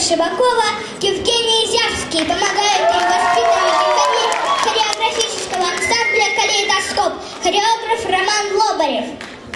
Шибакова, Евгений Зявский. Помогают им воспитанники хореографического ансамбля «Калейдоскоп», хореограф Роман Лобарев.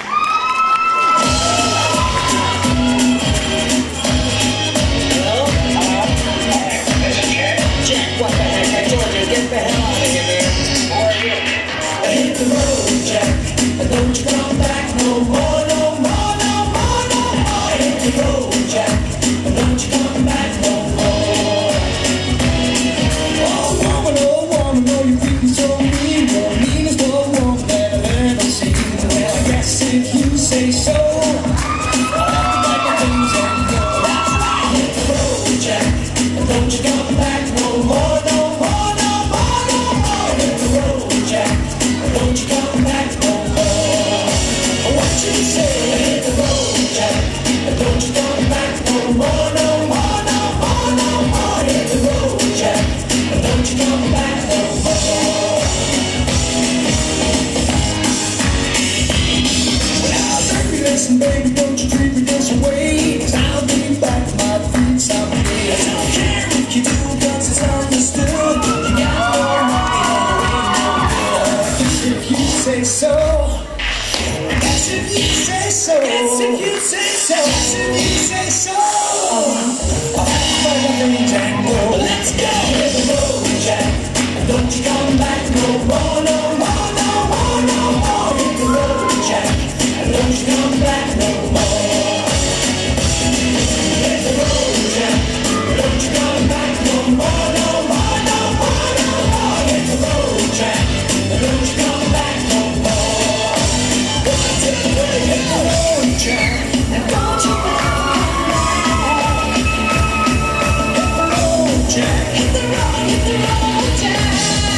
Baby, don't you treat me this way, 'cause I'll be back on my feet someday. I don't care if you do, 'cause it's understood. You got no money and it ain't no good. If you say so, that's if you say so. That's if you say so. That's if you say so. I'll have to find my things and go. Let's go. Hit the road, Jack. Don't you come back no more, no more, no more, no more. Hit the road, Jack. Don't you come back no more. Hit the road, Jack. Don't you come back no more, no more, no more, no more. Hit the road, Jack. Don't you come back no more. Hit the road, Jack. And don't you come back. Hit the road, Jack. Hit the road, Jack.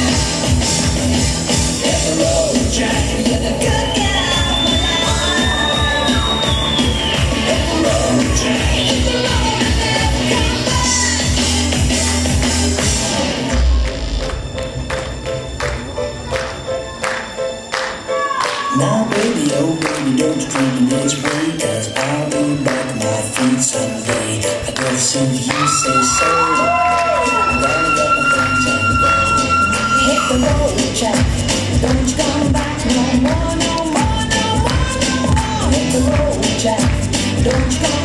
Hit the road, Jack. You're the good guy. Now baby, oh baby, don't you treat me this way, 'cause I'll be back on my feet someday. I guess if you say so, I'm gonna get my things and go. Hit the road, Jack. Don't you come back no more, no more, no more, no more. Hit the road, Jack. Don't you come